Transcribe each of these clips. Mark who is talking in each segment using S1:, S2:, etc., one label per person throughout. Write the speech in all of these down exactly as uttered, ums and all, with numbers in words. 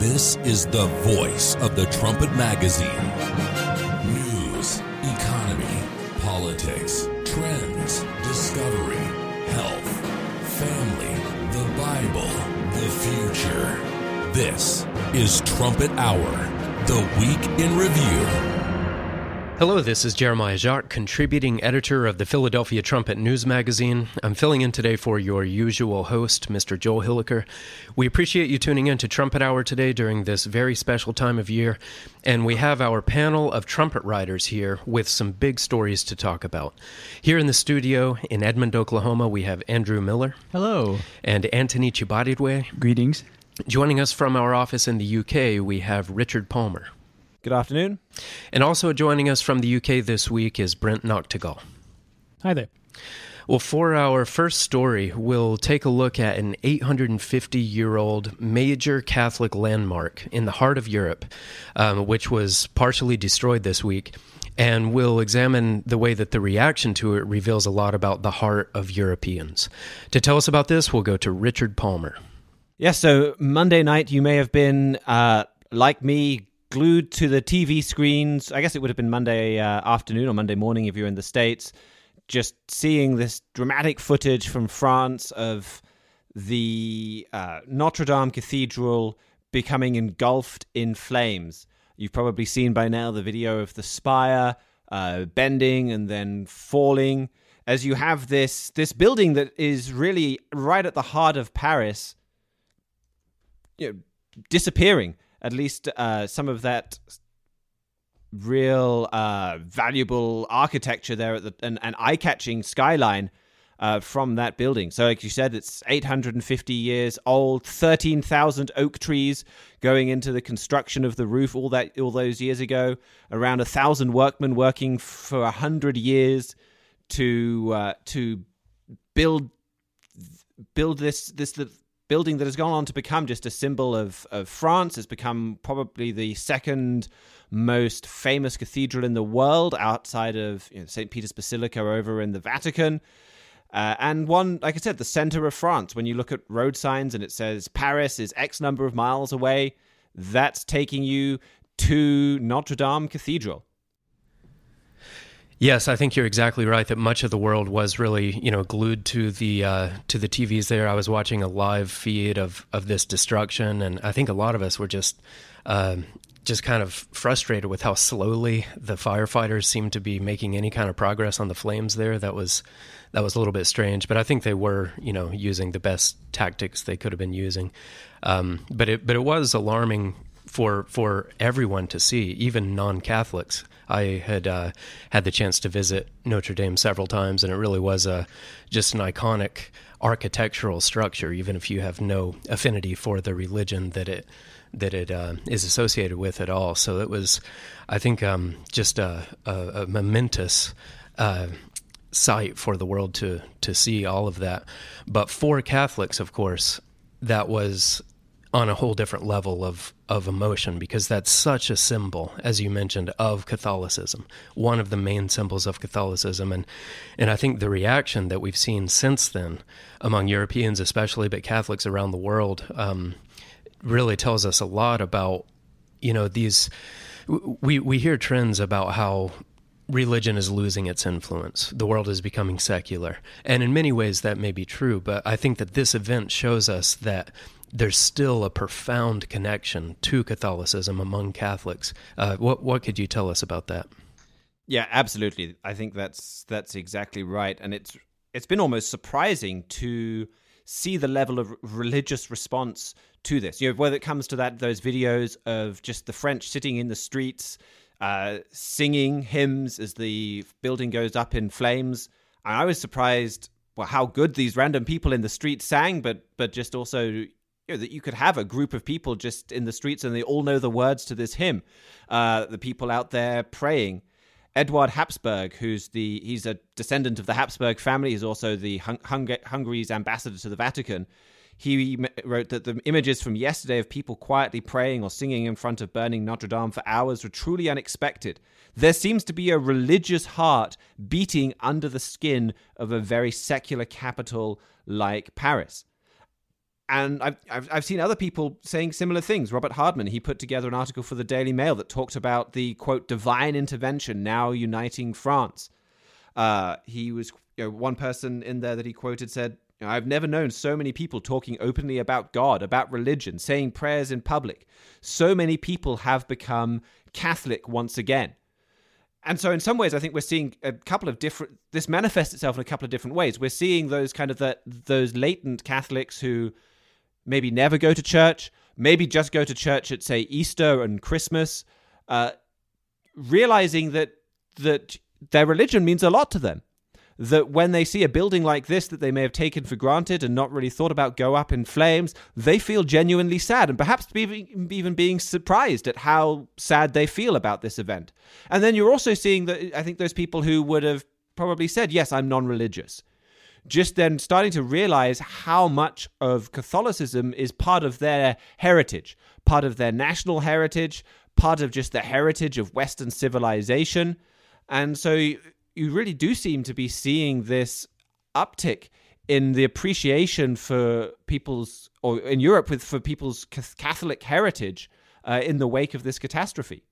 S1: This is the voice of the Trumpet Magazine. News, economy, politics, trends, discovery, health, family, the Bible, the future. This is Trumpet Hour, the week in review.
S2: Hello, this is Jeremiah Jacques, contributing editor of the Philadelphia Trumpet News Magazine. I'm filling in today for your usual host, Mister Joel Hilliker. We appreciate you tuning in to Trumpet Hour today during this very special time of year, and we have our panel of trumpet riders here with some big stories to talk about. Here in the studio in Edmond, Oklahoma, we have Andrew Miller.
S3: Hello.
S2: And Anthony Chibadidwe.
S3: Greetings.
S2: Joining us from our office in the U K, we have Richard Palmer.
S4: Good afternoon.
S2: And also joining us from the U K this week is Brent Noctegal.
S3: Hi there.
S2: Well, for our first story, we'll take a look at an eight hundred fifty-year-old major Catholic landmark in the heart of Europe, um, which was partially destroyed this week. And we'll examine the way that the reaction to it reveals a lot about the heart of Europeans. To tell us about this, we'll go to Richard Palmer.
S4: Yes, so Monday night you may have been, uh, like me, glued to the T V screens. I guess it would have been Monday uh, afternoon or Monday morning if you're in the States, just seeing this dramatic footage from France of the uh, Notre Dame Cathedral becoming engulfed in flames. You've probably seen by now the video of the spire uh, bending and then falling as you have this this building that is really right at the heart of Paris, you know, disappearing. At least uh, some of that real uh, valuable architecture there at the, and, and eye-catching skyline uh, from that building. So like you said, it's eight hundred fifty years old, thirteen thousand oak trees going into the construction of the roof all that all those years ago, around one thousand workmen working for one hundred years to uh, to build build this this the, building that has gone on to become just a symbol of, of France. Has become probably the second most famous cathedral in the world outside of, you know, Saint Peter's Basilica over in the Vatican. Uh, and one, like I said, the center of France. When you look at road signs and it says Paris is X number of miles away, that's taking you to Notre Dame Cathedral.
S2: Yes, I think you're exactly right that much of the world was really, you know, glued to the uh, to the T Vs there. I was watching a live feed of, of this destruction, and I think a lot of us were just uh, just kind of frustrated with how slowly the firefighters seemed to be making any kind of progress on the flames there. That was that was a little bit strange, but I think they were, you know, using the best tactics they could have been using. Um, but it but it was alarming for for everyone to see, even non-Catholics. I had uh, had the chance to visit Notre Dame several times, and it really was a just an iconic architectural structure, even if you have no affinity for the religion that it that it uh, is associated with at all. So it was, I think, um, just a, a, a momentous uh, sight for the world to to see all of that. But for Catholics, of course, that was on a whole different level of, of emotion, because that's such a symbol, as you mentioned, of Catholicism, one of the main symbols of Catholicism. And, and I think the reaction that we've seen since then among Europeans especially, but Catholics around the world, um, really tells us a lot about, you know, these, we, we hear trends about how religion is losing its influence. The world is becoming secular. And in many ways that may be true, but I think that this event shows us that there's still a profound connection to Catholicism among Catholics. Uh, what what could you tell us about that?
S4: Yeah, absolutely. I think that's that's exactly right, and it's it's been almost surprising to see the level of religious response to this. You know, whether it comes to that, those videos of just the French sitting in the streets, uh, singing hymns as the building goes up in flames. And I was surprised, well, how good these random people in the street sang, but but just also, you know, that you could have a group of people just in the streets and they all know the words to this hymn. Uh, the people out there praying. Eduard Habsburg, who's the he's a descendant of the Habsburg family. He's also the Hung- Hung- Hungary's ambassador to the Vatican. He wrote that the images from yesterday of people quietly praying or singing in front of burning Notre Dame for hours were truly unexpected. There seems to be a religious heart beating under the skin of a very secular capital like Paris. And I've, I've I've seen other people saying similar things. Robert Hardman, he put together an article for the Daily Mail that talked about the, quote, divine intervention now uniting France. Uh, he was, you know, one person in there that he quoted said, I've never known so many people talking openly about God, about religion, saying prayers in public. So many people have become Catholic once again. And so in some ways, I think we're seeing a couple of different, this manifests itself in a couple of different ways. We're seeing those kind of the, those latent Catholics who maybe never go to church, maybe just go to church at, say, Easter and Christmas, uh, realizing that that their religion means a lot to them. That when they see a building like this that they may have taken for granted and not really thought about go up in flames, they feel genuinely sad and perhaps even, even being surprised at how sad they feel about this event. And then you're also seeing that, I think, those people who would have probably said, yes, I'm non-religious, just then starting to realize how much of Catholicism is part of their heritage, part of their national heritage, part of just the heritage of Western civilization. And so you really do seem to be seeing this uptick in the appreciation for people's, or in Europe with for people's Catholic heritage uh, in the wake of this catastrophe.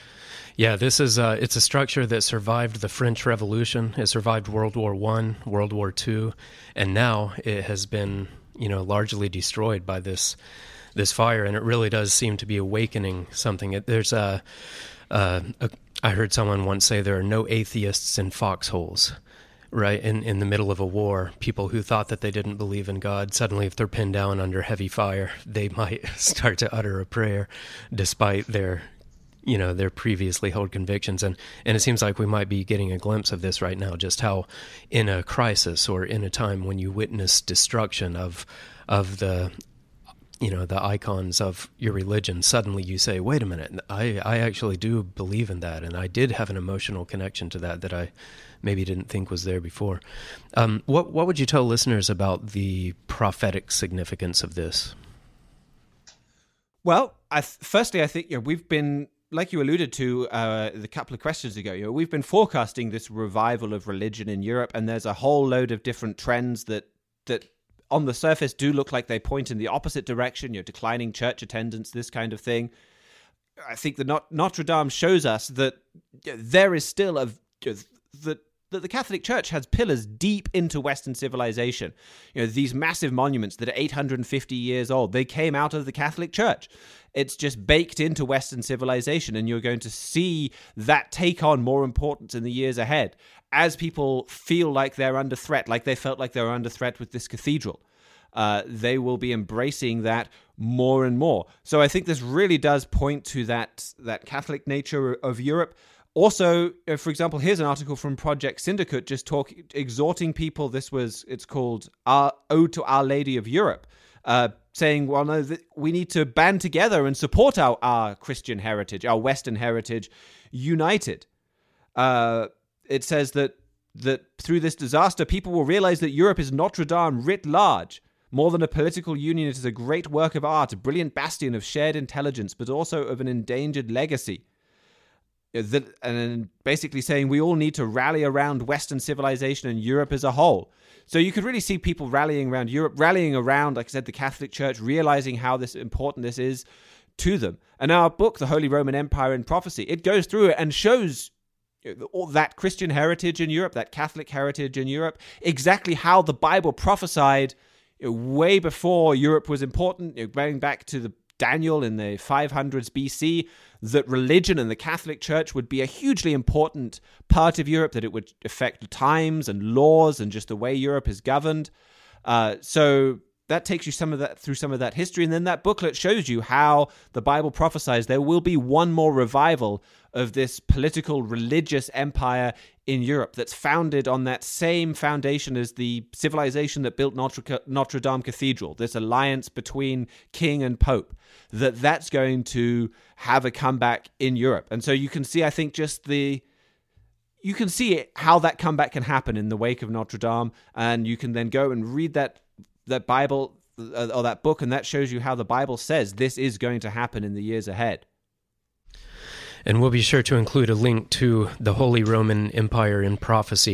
S2: Yeah, this is uh, it's a structure that survived the French Revolution. It survived World War One, World War Two, and now it has been, you know, largely destroyed by this this fire. And it really does seem to be awakening something. It, there's a, a, a I heard someone once say there are no atheists in foxholes. Right, in, in the middle of a war, people who thought that they didn't believe in God, suddenly if they're pinned down under heavy fire, they might start to utter a prayer despite their, you know, their previously held convictions. And, and it seems like we might be getting a glimpse of this right now, just how in a crisis or in a time when you witness destruction of of the, you know, the icons of your religion, suddenly you say, wait a minute, I, I actually do believe in that, and I did have an emotional connection to that that I maybe didn't think was there before. Um, what what would you tell listeners about the prophetic significance of this?
S4: Well, I th- firstly, I think you know, we've been, like you alluded to uh, a couple of questions ago, you know, we've been forecasting this revival of religion in Europe, and there's a whole load of different trends that that on the surface do look like they point in the opposite direction, you know, declining church attendance, this kind of thing. I think that Not- Notre Dame shows us that there is still a that that the Catholic Church has pillars deep into Western civilization. You know, these massive monuments that are eight hundred fifty years old, they came out of the Catholic Church. It's just baked into Western civilization, and you're going to see that take on more importance in the years ahead as people feel like they're under threat, like they felt like they were under threat with this cathedral. Uh, they will be embracing that more and more. So I think this really does point to that that Catholic nature of Europe. Also, for example, here's an article from Project Syndicate just talking, exhorting people. This was, it's called Our Ode to Our Lady of Europe, uh, saying, well, no, th- we need to band together and support our, our Christian heritage, our Western heritage, united. Uh, it says that that through this disaster, people will realize that Europe is Notre Dame writ large. More than a political union, it is a great work of art, a brilliant bastion of shared intelligence, but also of an endangered legacy. That, and basically saying we all need to rally around Western civilization and Europe as a whole. So you could really see people rallying around Europe, rallying around, like I said, the Catholic Church, realizing how this important this is to them. And our book, The Holy Roman Empire in Prophecy, it goes through it and shows all that Christian heritage in Europe, that Catholic heritage in Europe, exactly how the Bible prophesied way before Europe was important, you know, going back to the Daniel in the five hundreds B C, that religion and the Catholic Church would be a hugely important part of Europe, that it would affect times and laws and just the way Europe is governed. Uh, so that takes you some of that through some of that history. And then that booklet shows you how the Bible prophesies there will be one more revival of this political religious empire in Europe that's founded on that same foundation as the civilization that built Notre, Notre Dame Cathedral, this alliance between king and pope, that that's going to have a comeback in Europe. And so you can see, I think, just the... You can see how that comeback can happen in the wake of Notre Dame, and you can then go and read that that Bible uh, or that book, and that shows you how the Bible says this is going to happen in the years ahead.
S2: And we'll be sure to include a link to the Holy Roman Empire in Prophecy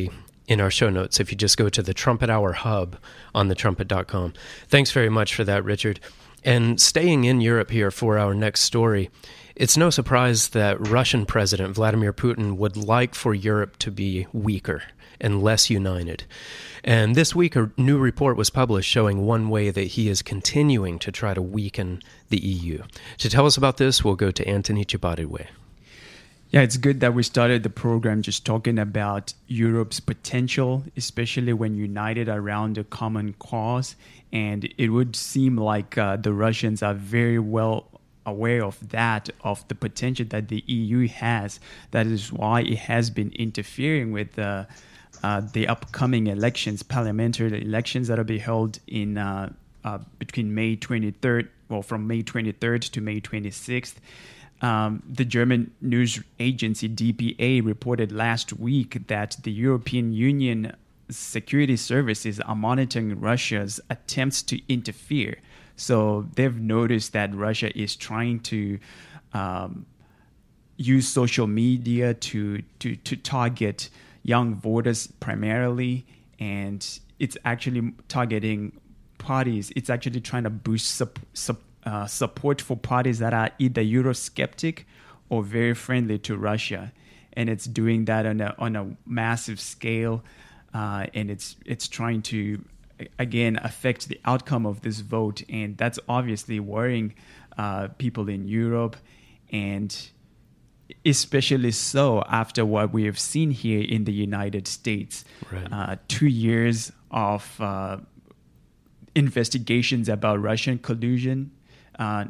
S2: in our show notes if you just go to the Trumpet Hour Hub on the trumpet dot com. Thanks very much for that, Richard. And staying in Europe here for our next story, it's no surprise that Russian President Vladimir Putin would like for Europe to be weaker and less united. And this week, a new report was published showing one way that he is continuing to try to weaken the E U. To tell us about this, we'll go to Anthony Chibadidwe.
S3: Yeah, it's good that we started the program just talking about Europe's potential, especially when united around a common cause. And it would seem like uh, the Russians are very well aware of that, of the potential that the E U has. That is why it has been interfering with uh, uh, the upcoming elections, parliamentary elections that will be held in uh, uh, between May twenty-third, well, from May twenty-third to May twenty-sixth. Um, the German news agency D P A reported last week that the European Union security services are monitoring Russia's attempts to interfere. So they've noticed that Russia is trying to um, use social media to, to, to target young voters primarily, and it's actually targeting parties. It's actually trying to boost sup, sup, uh, support for parties that are either Eurosceptic or very friendly to Russia, and it's doing that on a on a massive scale, uh, and it's it's trying to again affect the outcome of this vote, and that's obviously worrying uh, people in Europe, and especially so after what we have seen here in the United States.
S2: Right.
S3: Uh, two years of uh, investigations about Russian collusion. Uh,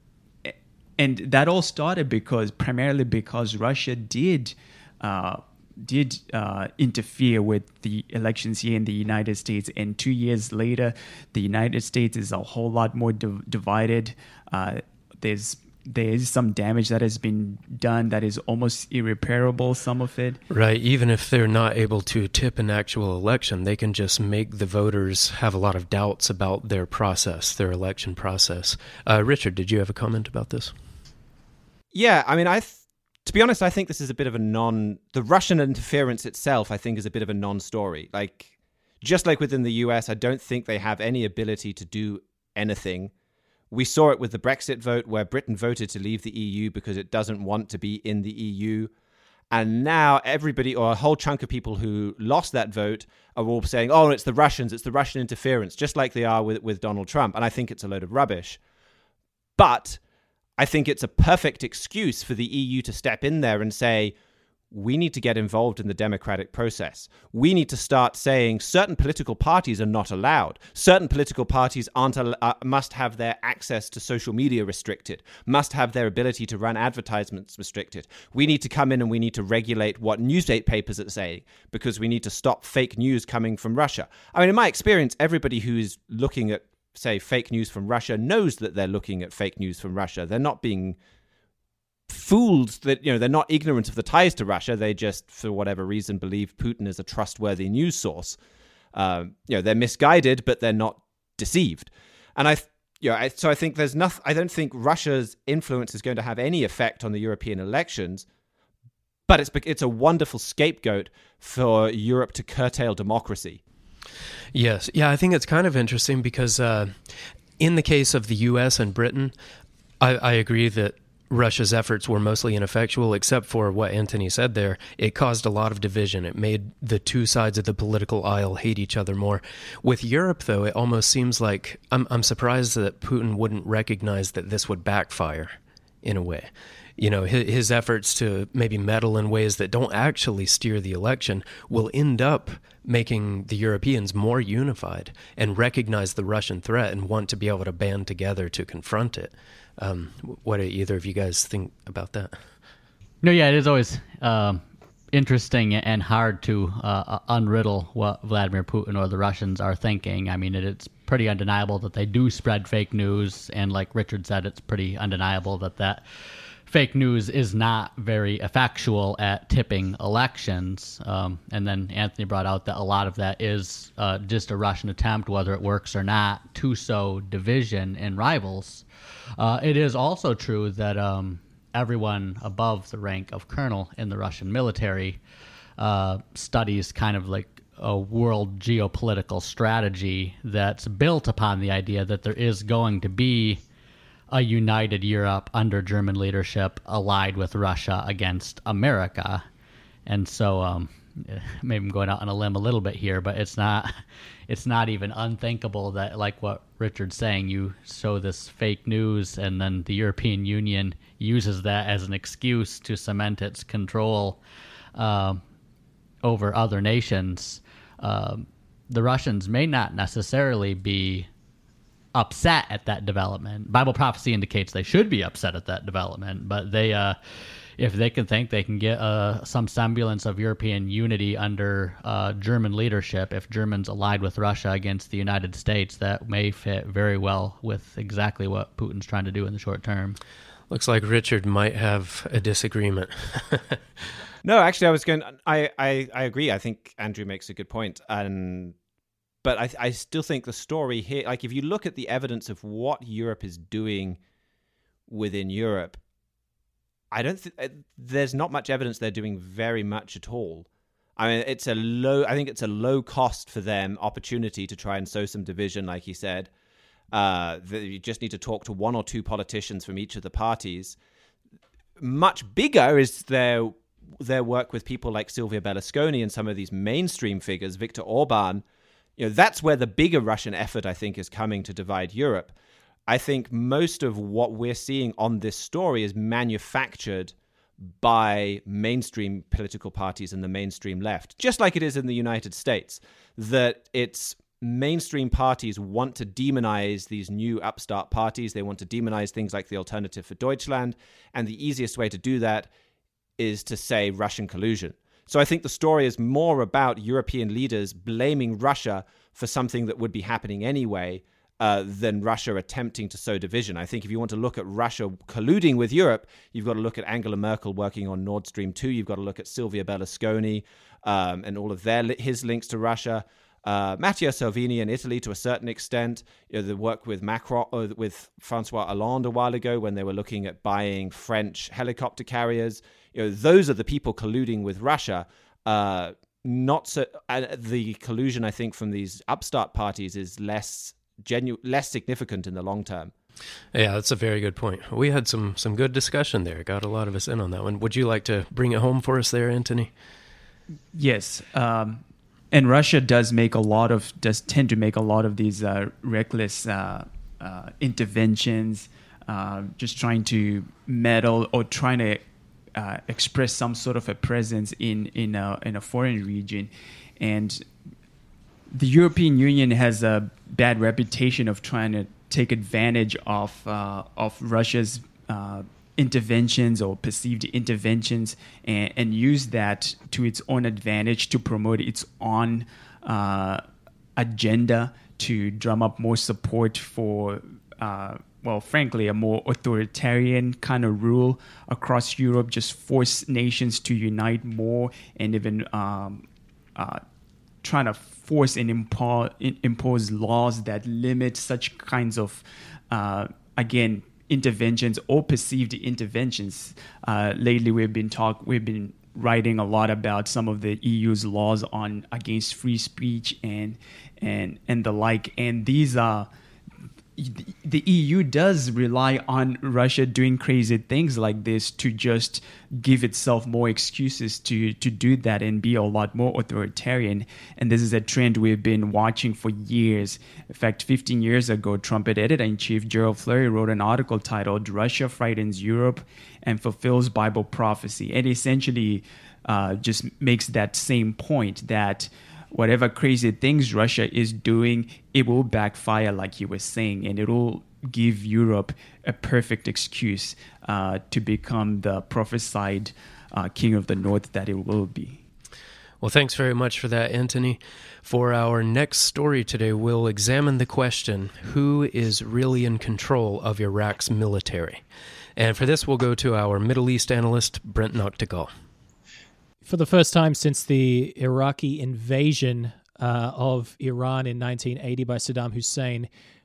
S3: and that all started because, primarily because Russia did uh, did uh, interfere with the elections here in the United States. And two years later, the United States is a whole lot more div- divided. Uh, there's There is some damage that has been done that is almost irreparable, some of it.
S2: Right. Even if they're not able to tip an actual election, they can just make the voters have a lot of doubts about their process, their election process. Uh, Richard, did you have a comment about this?
S4: Yeah, I mean, I, th- to be honest, I think this is a bit of a non... The Russian interference itself, I think, is a bit of a non-story. Like, just like within the U S, I don't think they have any ability to do anything. We saw it with the Brexit vote, where Britain voted to leave the E U because it doesn't want to be in the E U. And now everybody, or a whole chunk of people who lost that vote, are all saying, oh, it's the Russians, it's the Russian interference, just like they are with, with Donald Trump. And I think it's a load of rubbish. But I think it's a perfect excuse for the E U to step in there and say, we need to get involved in the democratic process. We need to start saying certain political parties are not allowed. Certain political parties aren't al- uh, must have their access to social media restricted, must have their ability to run advertisements restricted. We need to come in and we need to regulate what newspapers are saying, because we need to stop fake news coming from Russia. I mean, in my experience, everybody who's looking at, say, fake news from Russia knows that they're looking at fake news from Russia. They're not being fooled, that, you know, they're not ignorant of the ties to Russia. They just, for whatever reason, believe Putin is a trustworthy news source. Uh, you know, they're misguided, but they're not deceived. And I, you know, I, so I think there's nothing. I don't think Russia's influence is going to have any effect on the European elections. But it's it's a wonderful scapegoat for Europe to curtail democracy.
S2: Yes, yeah, I think it's kind of interesting because uh, in the case of the U S and Britain, I, I agree that Russia's efforts were mostly ineffectual, except for what Anthony said there. It caused a lot of division. It made the two sides of the political aisle hate each other more. With Europe, though, it almost seems like I'm, I'm surprised that Putin wouldn't recognize that this would backfire in a way. You know, his, his efforts to maybe meddle in ways that don't actually steer the election will end up making the Europeans more unified and recognize the Russian threat and want to be able to band together to confront it. Um, what do either of you guys think about that?
S5: No, yeah, it is always um, interesting and hard to uh, unriddle what Vladimir Putin or the Russians are thinking. I mean, it, it's pretty undeniable that they do spread fake news, and like Richard said, it's pretty undeniable that that fake news is not very effectual at tipping elections. Um, and then Anthony brought out that a lot of that is uh, just a Russian attempt, whether it works or not, to sow division in rivals. Uh, it is also true that um, everyone above the rank of colonel in the Russian military uh, studies kind of like a world geopolitical strategy that's built upon the idea that there is going to be a united Europe under German leadership allied with Russia against America. And so um, maybe I'm going out on a limb a little bit here, but it's not it's not even unthinkable that, like what Richard's saying, you show this fake news and then the European Union uses that as an excuse to cement its control uh, over other nations. Uh, the Russians may not necessarily be upset at that development. Bible prophecy indicates they should be upset at that development, but they, uh, if they can think they can get uh, some semblance of European unity under uh, German leadership, if Germans allied with Russia against the United States, that may fit very well with exactly what Putin's trying to do in the short term.
S2: Looks like Richard might have a disagreement.
S4: No, actually, I was going. I, I, I agree. I think Andrew makes a good point, and but I I still think the story here, like if you look at the evidence of what Europe is doing within Europe, I don't think there's not much evidence they're doing very much at all. I mean, it's a low. I think it's a low cost for them opportunity to try and sow some division, like he said. Uh, that you just need to talk to one or two politicians from each of the parties. Much bigger is their their work with people like Silvio Berlusconi and some of these mainstream figures, Viktor Orban. You know, that's where the bigger Russian effort, I think, is coming to divide Europe. I think most of what we're seeing on this story is manufactured by mainstream political parties and the mainstream left, just like it is in the United States, that it's mainstream parties want to demonize these new upstart parties. They want to demonize things like the Alternative for Deutschland. And the easiest way to do that is to say Russian collusion. So I think the story is more about European leaders blaming Russia for something that would be happening anyway uh, than Russia attempting to sow division. I think if you want to look at Russia colluding with Europe, you've got to look at Angela Merkel working on Nord Stream two. You've got to look at Silvio Berlusconi um, and all of their his links to Russia. Uh, Matteo Salvini in Italy, to a certain extent, you know, the work with Macron, uh, with Francois Hollande a while ago when they were looking at buying French helicopter carriers. You know, those are the people colluding with Russia. Uh, not so. Uh, the collusion, I think, from these upstart parties is less genu- less significant in the long term.
S2: Yeah, that's a very good point. We had some some good discussion there. Got a lot of us in on that one. Would you like to bring it home for us there, Anthony?
S3: Yes. Um, And Russia does make a lot of does tend to make a lot of these uh, reckless uh, uh, interventions, uh, just trying to meddle or trying to uh, express some sort of a presence in in a in a foreign region, and the European Union has a bad reputation of trying to take advantage of uh, of Russia's Uh, interventions or perceived interventions and, and use that to its own advantage to promote its own uh, agenda, to drum up more support for, uh, well, frankly, a more authoritarian kind of rule across Europe, just force nations to unite more and even um, uh, trying to force and impo- impose laws that limit such kinds of, uh, again, interventions or perceived interventions. Uh, lately, we've been talk we've been writing a lot about some of the E U's laws on against free speech and and and the like. And these are the E U does rely on Russia doing crazy things like this to just give itself more excuses to to do that and be a lot more authoritarian. And this is a trend we've been watching for years. In fact, fifteen years ago, Trumpet editor-in-chief Gerald Flurry wrote an article titled "Russia Frightens Europe and Fulfills Bible Prophecy." And essentially uh, just makes that same point that whatever crazy things Russia is doing, it will backfire, like you were saying, and it will give Europe a perfect excuse uh, to become the prophesied uh, king of the north that it will be.
S2: Well, thanks very much for that, Anthony. For our next story today, we'll examine the question, who is really in control of Iraq's military? And for this, we'll go to our Middle East analyst, Brent Noctegal.
S6: For the first time since the Iraqi invasion uh, of Iran in nineteen eighty by Saddam Hussein,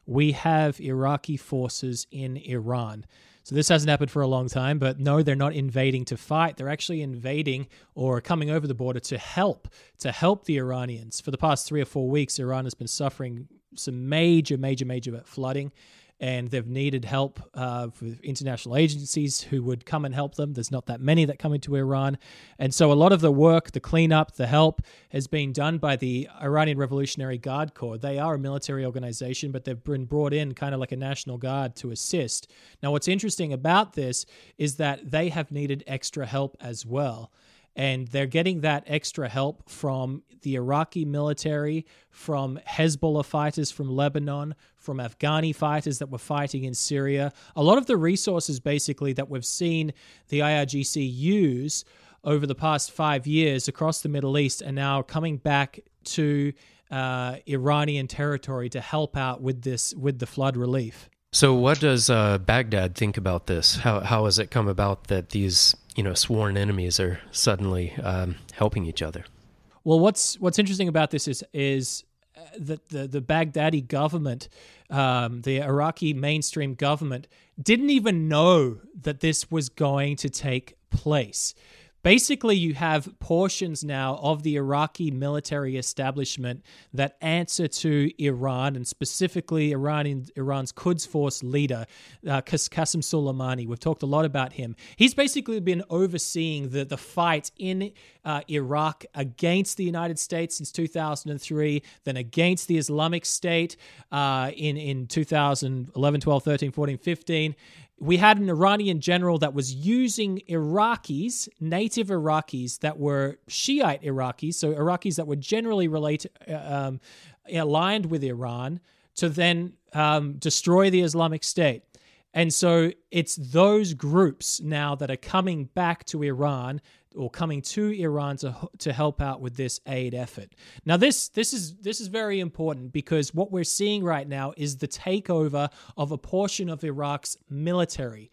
S6: we have Iraqi forces in Iran. So this hasn't happened for a long time, but no, they're not invading to fight. They're actually invading or coming over the border to help, to help the Iranians. For the past three or four weeks, Iran has been suffering some major, major, major flooding, and they've needed help uh, with international agencies who would come and help them. There's not that many that come into Iran. And so a lot of the work, the cleanup, the help has been done by the Iranian Revolutionary Guard Corps. They are a military organization, but they've been brought in kind of like a National Guard to assist. Now, what's interesting about this is that they have needed extra help as well. And they're getting that extra help from the Iraqi military, from Hezbollah fighters from Lebanon, from Afghani fighters that were fighting in Syria. A lot of the resources, basically, that we've seen the I R G C use over the past five years across the Middle East are now coming back to uh, Iranian territory to help out with this, with the flood relief.
S2: So what does uh, Baghdad think about this? How how has it come about that these, you know, sworn enemies are suddenly um, helping each other?
S6: Well, what's what's interesting about this is is that the the Baghdadi government, um, the Iraqi mainstream government, didn't even know that this was going to take place. Basically, you have portions now of the Iraqi military establishment that answer to Iran, and specifically Iran, Iran's Quds Force leader, uh, Qasem Soleimani. We've talked a lot about him. He's basically been overseeing the, the fight in uh, Iraq against the United States since two thousand three, then against the Islamic State uh, in, in two thousand eleven, twelve, thirteen, fourteen, fifteen. We had an Iranian general that was using Iraqis, native Iraqis that were Shiite Iraqis, so Iraqis that were generally related, um, aligned with Iran, to then um, destroy the Islamic State. And so it's those groups now that are coming back to Iran or coming to Iran to to help out with this aid effort. Now, this this is this is very important because what we're seeing right now is the takeover of a portion of Iraq's military,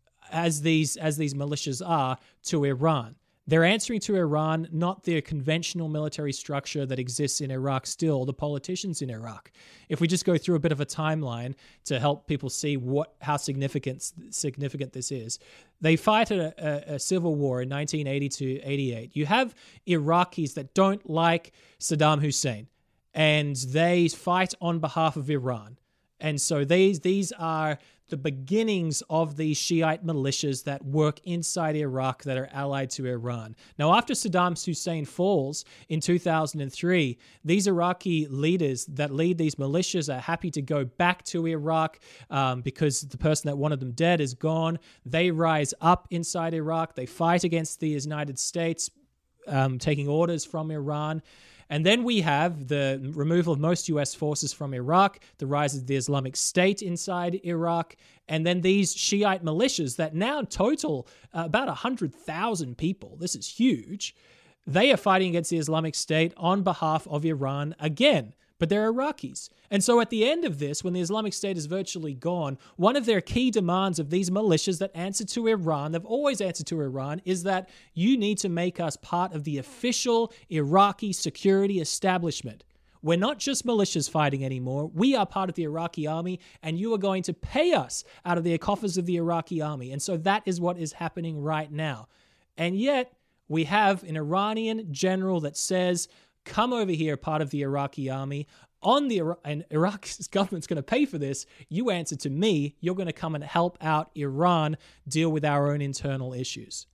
S6: as these as these militias are, to Iran. They're answering to Iran, not the conventional military structure that exists in Iraq still, the politicians in Iraq. If we just go through a bit of a timeline to help people see what how significant significant this is. They fight a, a, a civil war in nineteen eighty to eighty-eight. You have Iraqis that don't like Saddam Hussein, and they fight on behalf of Iran. And so these these are the beginnings of these Shiite militias that work inside Iraq that are allied to Iran. Now, after Saddam Hussein falls in two thousand three, these Iraqi leaders that lead these militias are happy to go back to Iraq um, because the person that wanted them dead is gone. They rise up inside Iraq. They fight against the United States, um, taking orders from Iran. And then we have the removal of most U S forces from Iraq, the rise of the Islamic State inside Iraq, and then these Shiite militias that now total uh, about one hundred thousand people. This is huge. They are fighting against the Islamic State on behalf of Iran again, but they're Iraqis. And so at the end of this, when the Islamic State is virtually gone, one of their key demands of these militias that answer to Iran, they've always answered to Iran, is that you need to make us part of the official Iraqi security establishment. We're not just militias fighting anymore. We are part of the Iraqi army, and you are going to pay us out of the coffers of the Iraqi army. And so that is what is happening right now. And yet, we have an Iranian general that says, come over here, part of the Iraqi army. On the and Iraq's government's going to pay for this. You answer to me. You're going to come and help out Iran deal with our own internal issues.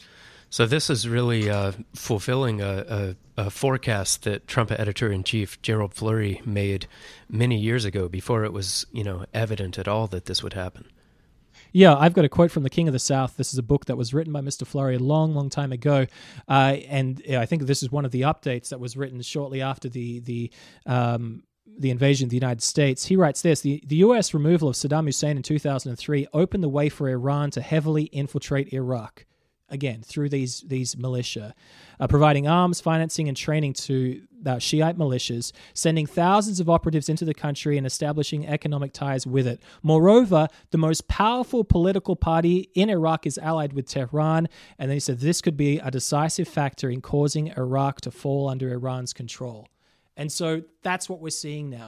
S2: So this is really uh, fulfilling a, a, a forecast that Trump editor-in-chief Gerald Flurry made many years ago, before it was, you know, evident at all that this would happen.
S6: Yeah, I've got a quote from The King of the South. This is a book that was written by Mister Flurry a long, long time ago. Uh, and I think this is one of the updates that was written shortly after the the um, the invasion of the United States. He writes this: the, the U S removal of Saddam Hussein in two thousand three opened the way for Iran to heavily infiltrate Iraq. Again, through these these militia, uh, providing arms, financing, and training to uh, Shiite militias, sending thousands of operatives into the country and establishing economic ties with it. Moreover, the most powerful political party in Iraq is allied with Tehran, and then he said this could be a decisive factor in causing Iraq to fall under Iran's control. And so that's what we're seeing now.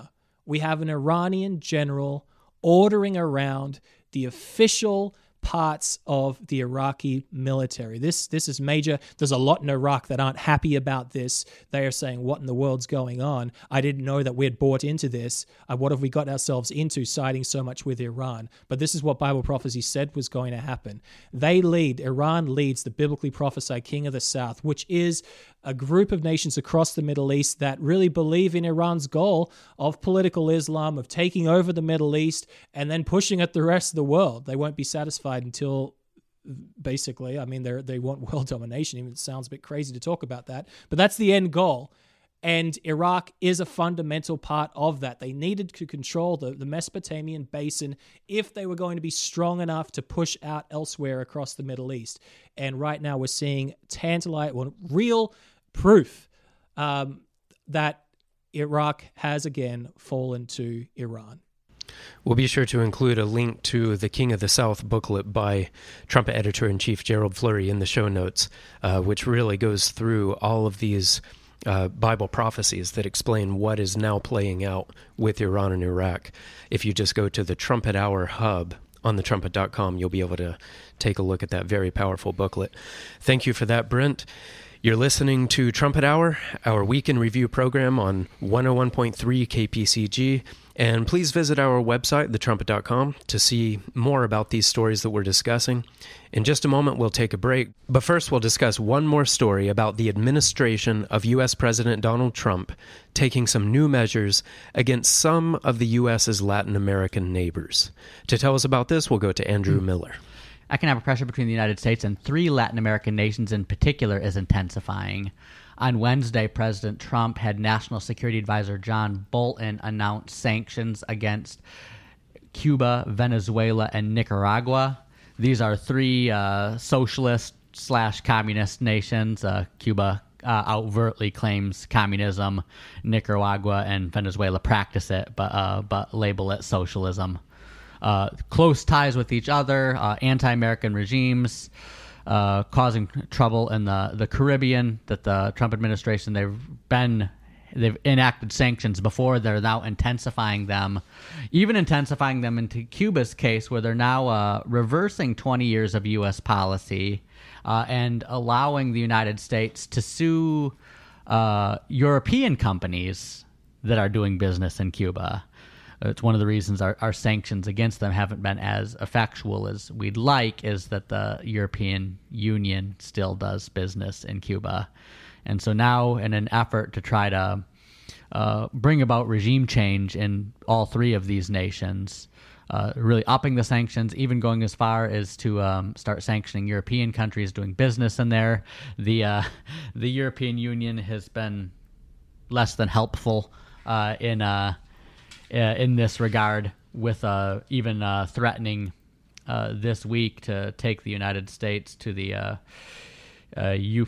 S6: we have an Iranian general ordering around the official parts of the Iraqi military. This this is major. There's a lot in Iraq that aren't happy about this. They are saying, what in the world's going on? I didn't know that we had bought into this. Uh, what have we got ourselves into, siding so much with Iran? But this is what Bible prophecy said was going to happen. They lead, Iran leads the biblically prophesied king of the south, which is a group of nations across the Middle East that really believe in Iran's goal of political Islam, of taking over the Middle East and then pushing at the rest of the world. They won't be satisfied until, basically, I mean, they they want world domination. Even it sounds a bit crazy to talk about that, but that's the end goal. And Iraq is a fundamental part of that. They needed to control the, the Mesopotamian basin if they were going to be strong enough to push out elsewhere across the Middle East. And right now we're seeing tantalizing, well, real proof um, that Iraq has again fallen to Iran.
S2: We'll be sure to include a link to the King of the South booklet by Trumpet Editor-in-Chief Gerald Flurry in the show notes, uh, which really goes through all of these uh, Bible prophecies that explain what is now playing out with Iran and Iraq. If you just go to the Trumpet Hour Hub on the trumpet dot com, you'll be able to take a look at that very powerful booklet. Thank you for that, Brent. You're listening to Trumpet Hour, our week in review program on one oh one point three K P C G. And please visit our website, the trumpet dot com, to see more about these stories that we're discussing. In just a moment, we'll take a break. But first, we'll discuss one more story about the administration of U S President Donald Trump taking some new measures against some of the U S's Latin American neighbors. To tell us about this, we'll go to Andrew Miller.
S5: Economic pressure between the United States and three Latin American nations in particular is intensifying. On Wednesday, President Trump had National Security Advisor John Bolton announce sanctions against Cuba, Venezuela, and Nicaragua. These are three uh, socialist slash communist nations. Uh, Cuba uh, overtly claims communism. Nicaragua and Venezuela practice it, but uh, but label it socialism. Uh, close ties with each other, uh, anti-American regimes, uh, causing trouble in the, the Caribbean. That the Trump administration, they've been they've enacted sanctions before. They're now intensifying them, even intensifying them into Cuba's case, where they're now uh, reversing twenty years of U S policy uh, and allowing the United States to sue uh, European companies that are doing business in Cuba. It's one of the reasons our, our sanctions against them haven't been as effectual as we'd like, is that the European Union still does business in Cuba. And so now, in an effort to try to uh, bring about regime change in all three of these nations, uh, really upping the sanctions, even going as far as to um, start sanctioning European countries doing business in there. The, uh, the European Union has been less than helpful uh, in... Uh, Uh, in this regard, with uh, even uh, threatening uh, this week to take the United States to the uh, uh, U-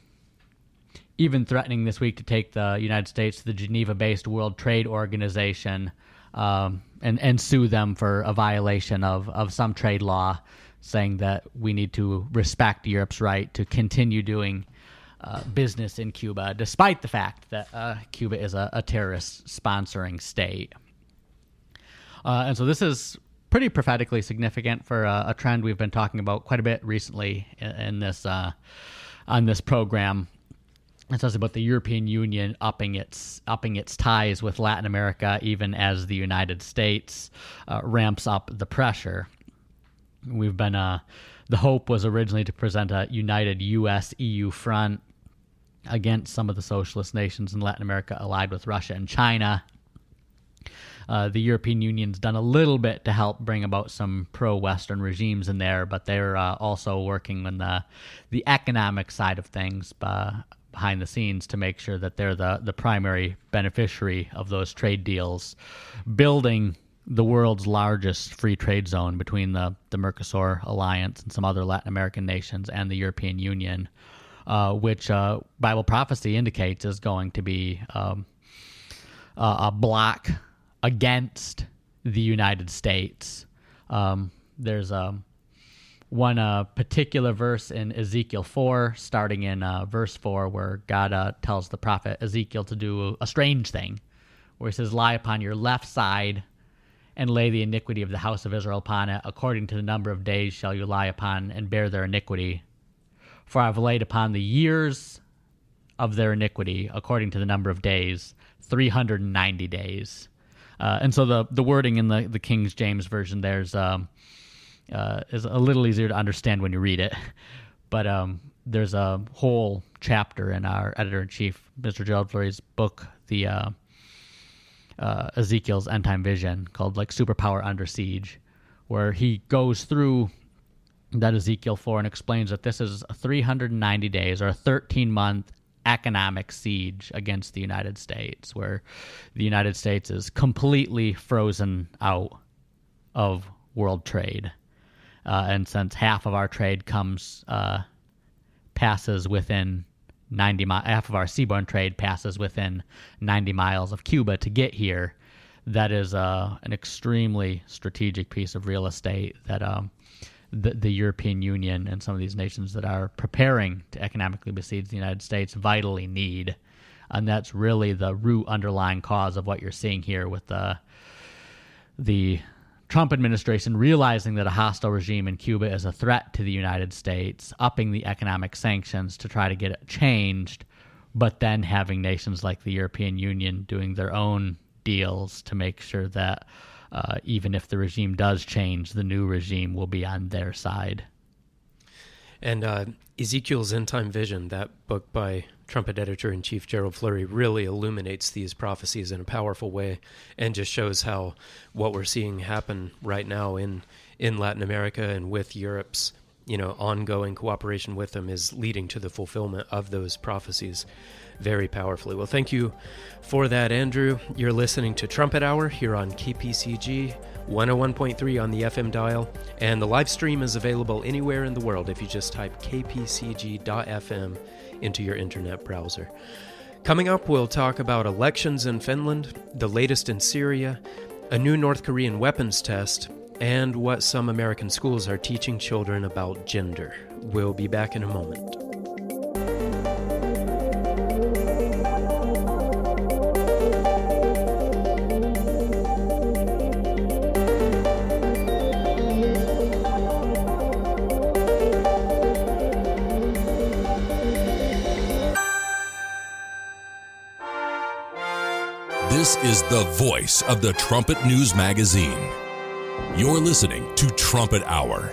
S5: even threatening this week to take the United States to the Geneva-based World Trade Organization um, and and sue them for a violation of, of some trade law, saying that we need to respect Europe's right to continue doing Uh, business in Cuba, despite the fact that uh, Cuba is a, a terrorist sponsoring state. Uh, and so this is pretty prophetically significant for uh, a trend we've been talking about quite a bit recently in, in this uh, on this program. It says about the European Union upping its upping its ties with Latin America, even as the United States uh, ramps up the pressure. We've been uh, the hope was originally to present a united U S E U front against some of the socialist nations in Latin America allied with Russia and China. Uh, the European Union's done a little bit to help bring about some pro-Western regimes in there, but they're uh, also working on the the economic side of things uh, behind the scenes to make sure that they're the, the primary beneficiary of those trade deals, building the world's largest free trade zone between the, the Mercosur alliance and some other Latin American nations and the European Union, uh, which uh, Bible prophecy indicates is going to be um, uh, a block against the United States. Um, there's um, one uh, particular verse in Ezekiel four, starting in uh, verse four, where God uh, tells the prophet Ezekiel to do a strange thing, where he says, lie upon your left side and lay the iniquity of the house of Israel upon it. According to the number of days shall you lie upon and bear their iniquity. For I have laid upon the years of their iniquity, according to the number of days, three hundred ninety days. Uh, and so the, the wording in the, the King James Version there's um, uh, is a little easier to understand when you read it. But um, there's a whole chapter in our editor-in-chief, Mister Gerald Flurry's book, the uh, uh, Ezekiel's End Time Vision, called like Superpower Under Siege, where he goes through that Ezekiel four and explains that this is a three hundred ninety days or a thirteen-month economic siege against the United States, where the United States is completely frozen out of world trade. Uh, and since half of our trade comes, uh, passes within ninety miles, half of our seaborne trade passes within ninety miles of Cuba to get here, that is uh, an extremely strategic piece of real estate that um, the, the European Union and some of these nations that are preparing to economically besiege the United States vitally need. And that's really the root underlying cause of what you're seeing here with the the Trump administration realizing that a hostile regime in Cuba is a threat to the United States, upping the economic sanctions to try to get it changed, but then having nations like the European Union doing their own deals to make sure that uh, even if the regime does change, the new regime will be on their side.
S2: And uh, Ezekiel's End Time Vision, that book by Trumpet Editor-in-Chief Gerald Flurry, really illuminates these prophecies in a powerful way and just shows how what we're seeing happen right now in, in Latin America and with Europe's, you know, ongoing cooperation with them is leading to the fulfillment of those prophecies very powerfully. Well, thank you for that, Andrew. You're listening to Trumpet Hour here on K P C G one oh one point three on the F M dial, and the live stream is available anywhere in the world if you just type k p c g dot f m into your internet browser. Coming up, we'll talk about elections in Finland, the latest in Syria, a new North Korean weapons test, and what some American schools are teaching children about gender. We'll be back in a moment.
S1: This is the voice of the Trumpet News Magazine. You're listening to Trumpet Hour.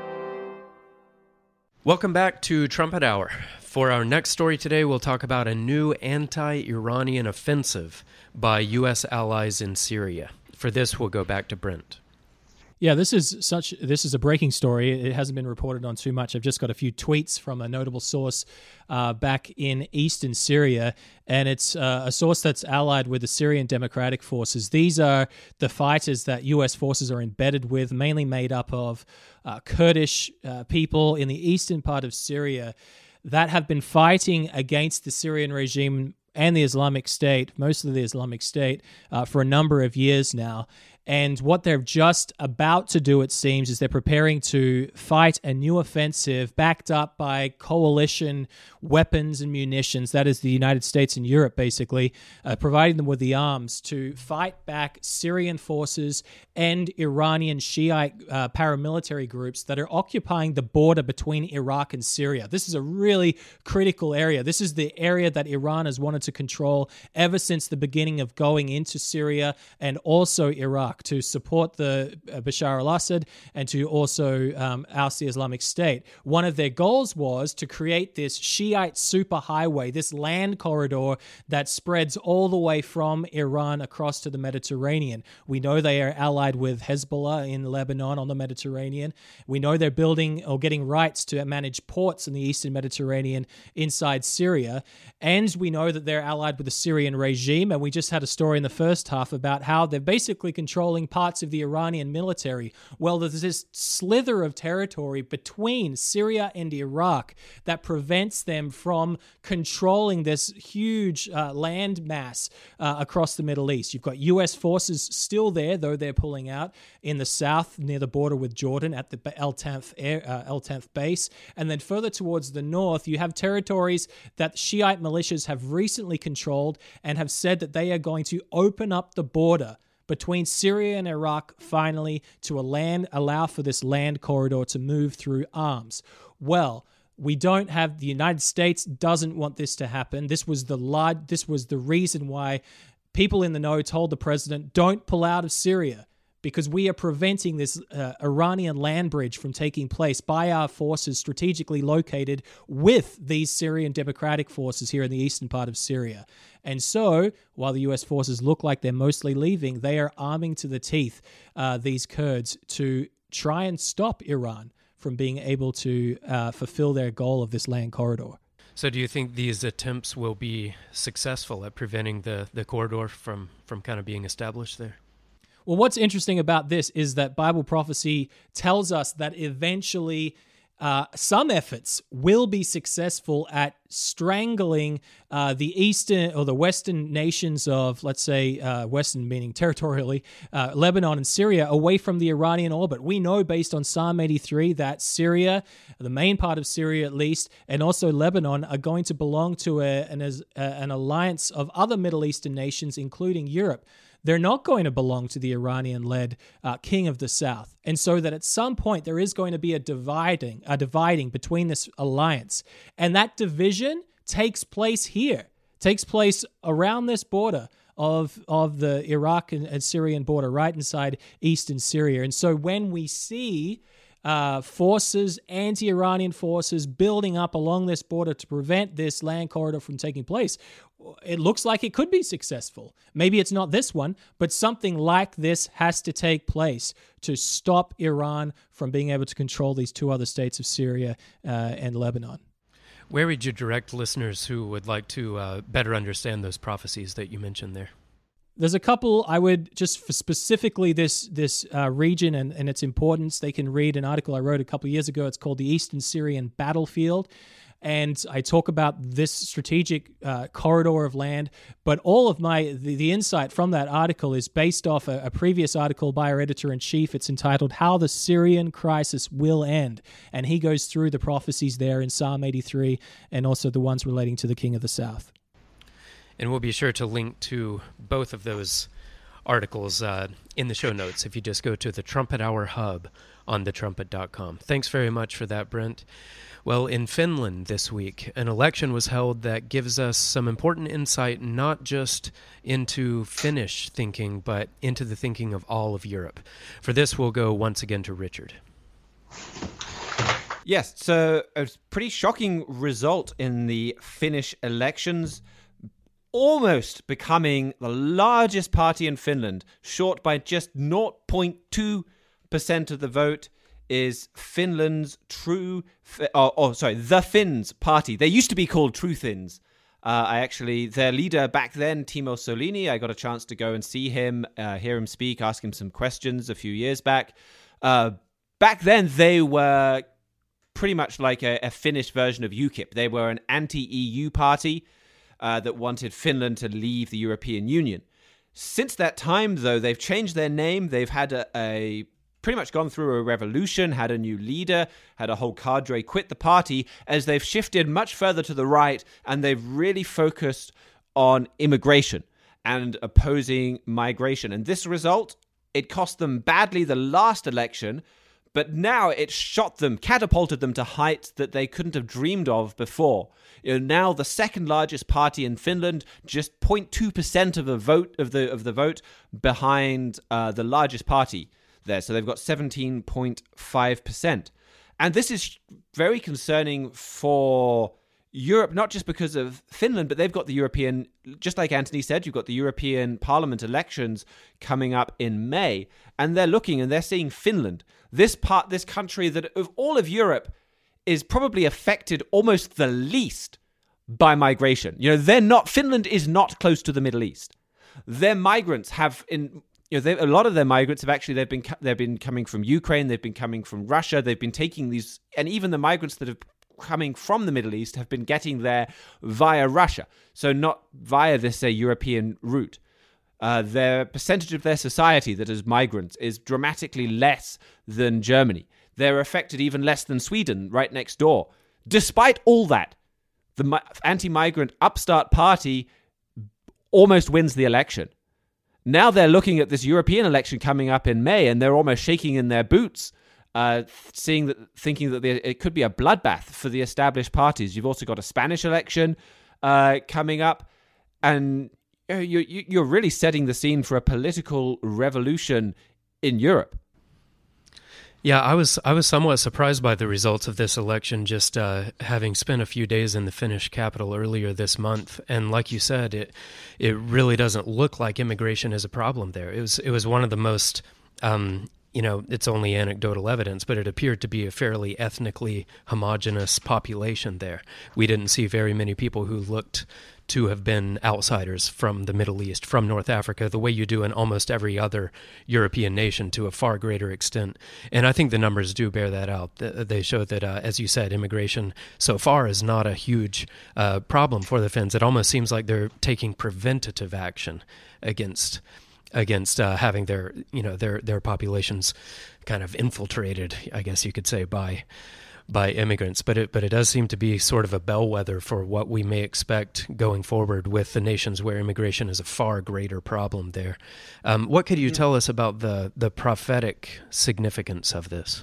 S2: Welcome back to Trumpet Hour. For our next story today, we'll talk about a new anti-Iranian offensive by U S allies in Syria. For this, we'll go back to Brent.
S6: Yeah, this is such. This is a breaking story. It hasn't been reported on too much. I've just got a few tweets from a notable source uh, back in eastern Syria, and it's uh, a source that's allied with the Syrian Democratic Forces. These are the fighters that U S forces are embedded with, mainly made up of uh, Kurdish uh, people in the eastern part of Syria that have been fighting against the Syrian regime and the Islamic State, mostly the Islamic State, uh, for a number of years now. And what they're just about to do, it seems, is they're preparing to fight a new offensive backed up by coalition weapons and munitions. That is the United States and Europe, basically, uh, providing them with the arms to fight back Syrian forces and Iranian Shiite uh, paramilitary groups that are occupying the border between Iraq and Syria. This is a really critical area. This is the area that Iran has wanted to control ever since the beginning of going into Syria and also Iraq, to support the uh, Bashar al-Assad and to also um, oust the Islamic State. One of their goals was to create this Shiite superhighway, this land corridor that spreads all the way from Iran across to the Mediterranean. We know they are allied with Hezbollah in Lebanon on the Mediterranean. We know they're building or getting rights to manage ports in the eastern Mediterranean inside Syria. And we know that they're allied with the Syrian regime. And we just had a story in the first half about how they've basically controlled controlling parts of the Iranian military. Well, there's this slither of territory between Syria and Iraq that prevents them from controlling this huge uh, land mass uh, across the Middle East. You've got U S forces still there, though they're pulling out in the south near the border with Jordan at the El Tanf, air, uh, El Tanf base. And then further towards the north, you have territories that Shiite militias have recently controlled and have said that they are going to open up the border between Syria and Iraq finally to a land, allow for this land corridor to move through arms. Well, we don't have, the United States doesn't want this to happen. This was the large, this was the reason why people in the know told the president, don't pull out of Syria, because we are preventing this uh, Iranian land bridge from taking place by our forces strategically located with these Syrian democratic forces here in the eastern part of Syria. And so, while the U S forces look like they're mostly leaving, they are arming to the teeth uh, these Kurds to try and stop Iran from being able to uh, fulfill their goal of this land corridor.
S2: So do you think these attempts will be successful at preventing the, the corridor from, from kind of being established there?
S6: Well, what's interesting about this is that Bible prophecy tells us that eventually uh, some efforts will be successful at strangling uh, the eastern or the western nations of, let's say, uh, western meaning territorially, uh, Lebanon and Syria away from the Iranian orbit. We know based on Psalm eighty-three that Syria, the main part of Syria at least, and also Lebanon are going to belong to a, an, a, an alliance of other Middle Eastern nations, including Europe. They're not going to belong to the Iranian-led uh, king of the south. And so that at some point there is going to be a dividing, a dividing between this alliance. And that division takes place here, takes place around this border of, of the Iraq and, and Syrian border, right inside eastern Syria. And so when we see Uh, forces, anti-Iranian forces building up along this border to prevent this land corridor from taking place, it looks like it could be successful. Maybe it's not this one, but something like this has to take place to stop Iran from being able to control these two other states of Syria uh, and Lebanon.
S2: Where would you direct listeners who would like to uh, better understand those prophecies that you mentioned there?
S6: There's a couple I would, just for specifically this this uh, region and, and its importance, they can read an article I wrote a couple of years ago. It's called The Eastern Syrian Battlefield. And I talk about this strategic uh, corridor of land. But all of my, the, the insight from that article is based off a, a previous article by our editor-in-chief. It's entitled How the Syrian Crisis Will End. And he goes through the prophecies there in Psalm eighty-three and also the ones relating to the King of the South.
S2: And we'll be sure to link to both of those articles uh, in the show notes if you just go to the Trumpet Hour Hub on the trumpet dot com. Thanks very much for that, Brent. Well, in Finland this week, an election was held that gives us some important insight not just into Finnish thinking, but into the thinking of all of Europe. For this, we'll go once again to Richard.
S4: Yes, so a pretty shocking result in the Finnish elections. Almost becoming the largest party in Finland, short by just zero point two percent of the vote, is Finland's True, oh, oh sorry, the Finns party. They used to be called True Finns. Uh, I actually, their leader back then, Timo Soini, I got a chance to go and see him, uh, hear him speak, ask him some questions a few years back. Uh, back then, they were pretty much like a, a Finnish version of UKIP. They were an anti-E U party. Uh, that wanted Finland to leave the European Union. Since that time, though, they've changed their name. They've had a, a pretty much gone through a revolution, had a new leader, had a whole cadre quit the party as they've shifted much further to the right, and they've really focused on immigration and opposing migration. And this result, it cost them badly the last election, but now it shot them, catapulted them to heights that they couldn't have dreamed of before. You know, now the second largest party in Finland, just zero point two percent of the vote of the of the vote behind uh, the largest party there. So they've got seventeen point five percent. And this is very concerning for Europe, not just because of Finland, but they've got the European, just like Anthony said, you've got the European Parliament elections coming up in May, and they're looking and they're seeing Finland, this part, this country that of all of Europe is probably affected almost the least by migration. You know, they're not, Finland is not close to the Middle East. Their migrants have in you know, they, a lot of their migrants have actually they've been they've been coming from Ukraine, they've been coming from Russia, they've been taking these, and even the migrants that have coming from the Middle East have been getting there via Russia, so not via this uh, European route. Uh, their percentage of their society that is migrants is dramatically less than Germany. They're affected even less than Sweden, right next door. Despite all that, the mi- anti-migrant upstart party almost wins the election. Now they're looking at this European election coming up in May, and they're almost shaking in their boots, uh, seeing that, thinking that there, it could be a bloodbath for the established parties. You've also got a Spanish election uh, coming up, and you, you, you're really setting the scene for a political revolution in Europe.
S2: Yeah, I was I was somewhat surprised by the results of this election, just uh, having spent a few days in the Finnish capital earlier this month. And like you said, it it really doesn't look like immigration is a problem there. It was it was one of the most, um, you know, it's only anecdotal evidence, but it appeared to be a fairly ethnically homogenous population there. We didn't see very many people who looked to have been outsiders from the Middle East, from North Africa, the way you do in almost every other European nation to a far greater extent. And I think the numbers do bear that out. They show that, uh, as you said, immigration so far is not a huge uh, problem for the Finns. It almost seems like they're taking preventative action against against uh, having their, you know, their their populations kind of infiltrated, I guess you could say, by by immigrants, but it but it does seem to be sort of a bellwether for what we may expect going forward with the nations where immigration is a far greater problem there. Um, what could you tell us about the the prophetic significance of this?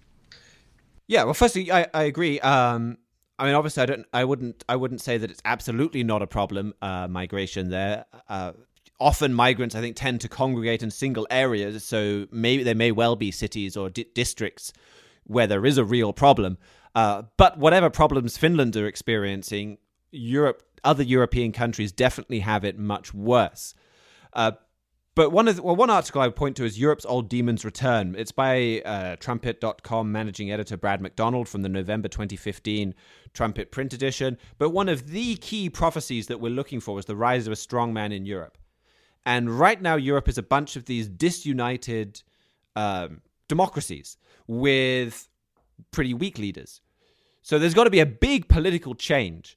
S4: Yeah, well, firstly, I, I agree. Um, I mean, obviously, I don't, I wouldn't, I wouldn't say that it's absolutely not a problem. Uh, migration there. Uh, often, migrants, I think, tend to congregate in single areas, so maybe there may well be cities or di- districts where there is a real problem. Uh, but whatever problems Finland are experiencing, Europe, other European countries definitely have it much worse. Uh, but one of the, well, one article I would point to is Europe's Old Demons Return. It's by uh, Trumpet dot com managing editor Brad McDonald from the November twenty fifteen Trumpet print edition. But one of the key prophecies that we're looking for is the rise of a strongman in Europe. And right now, Europe is a bunch of these disunited um, democracies with pretty weak leaders. So there's got to be a big political change